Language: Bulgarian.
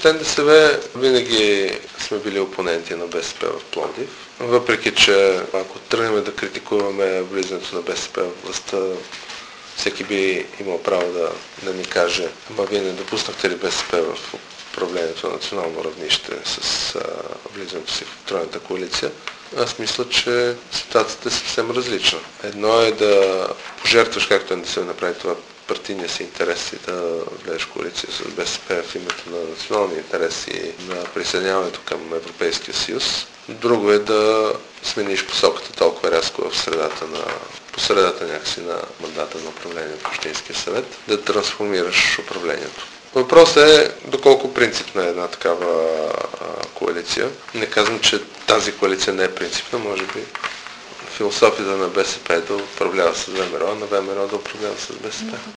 НДСВ винаги сме били опоненти на БСП в Пловдив. Въпреки че ако тръгнем да критикуваме влизането на БСП в властта, всеки би имал право да ни каже: ама вие не допуснахте ли БСП в управлението на национално равнище с влизането си в тройната коалиция? Аз мисля, че ситуацията е съвсем различна. Едно е да пожертваш, както НДСВ направи това, партийния си интерес и да влезеш в коалиция с БСП в името на национални интереси и на присъединяването към Европейския съюз. Друго е да смениш посоката толкова рязко по средата някакси на мандата на управление в Общинския съвет, да трансформираш управлението. Въпросът е доколко принципна е една такава коалиция. Не казвам, че тази коалиция не е принципна, може би философията на БСП е да управлява с ВМРО, а на ВМРО да управлява с БСП.